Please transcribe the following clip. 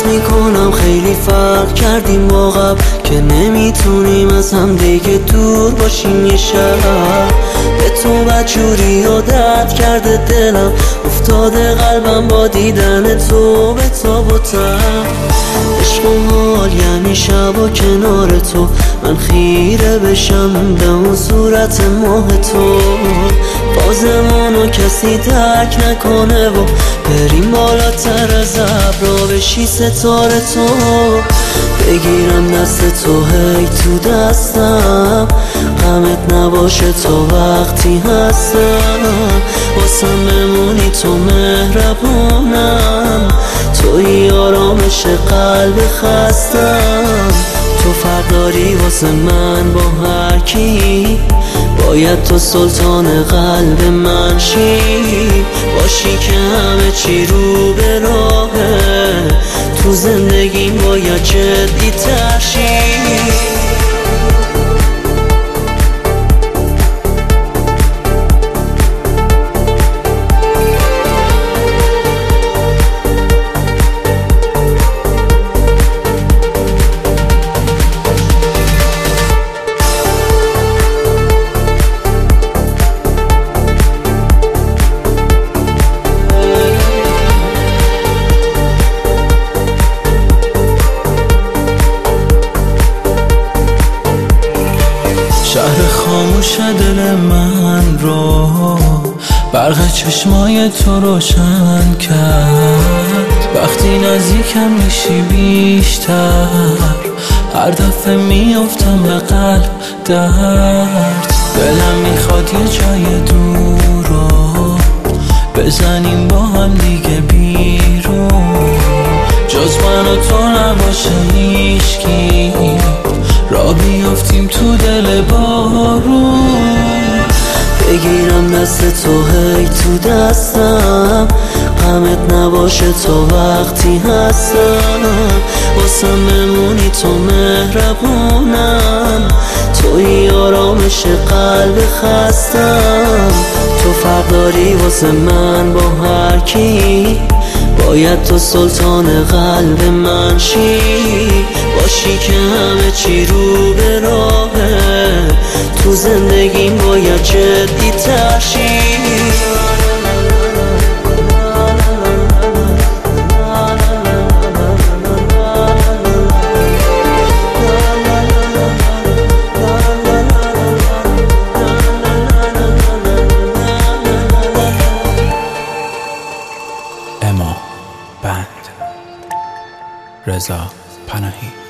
حس میکنم خیلی فرق کردیم با قبل، که نمیتونیم از هم دیگه دور باشیم یه شب. به تو بدجوری عادت کرده دلم، افتاده قلبم با دیدن تو به تاب و تب. عشق و حال یعنی شب و کنار تو، من خیره بشم دم و صورت ماه تو. بازمونو کسی درک نکنه و بریم بالاتر از ابرا بشی ستاره تو. بگیرم دست تو هی تو دستم، غمت نباشه تا وقتی هستم. واسم بمونی تو مهربونم، توی آرامش قلب خستم. تو فرق داری واسه من با هر کی، باید تو سلطان قلب من شی. باشی که همه چی رو به راهه، تو زندگیم باید جدی تر شی. شهر خاموش دل من رو برق چشمای تو روشن کرد. وقتی نزدیکم میشی بیشتر، هر دفعه میافتم به قلب درد. دلم میخواد یه جای دور رو بزنیم با هم دیگه بیرون، جز من و تو نباشه هیچکی، را بیافتیم تو دل بارون. بگیرم دست تو هی تو دستم، غمت نباشه تا وقتی هستم. واسم بمونی تو مهربونم، توی آرامش قلب خستم. تو فرق داری واسه من با هر کی، باید تو سلطان قلب من شی. باشی که همه چی رو به راهه، تو زندگیم باید جدی تر شی. اما بند رضا پناهی.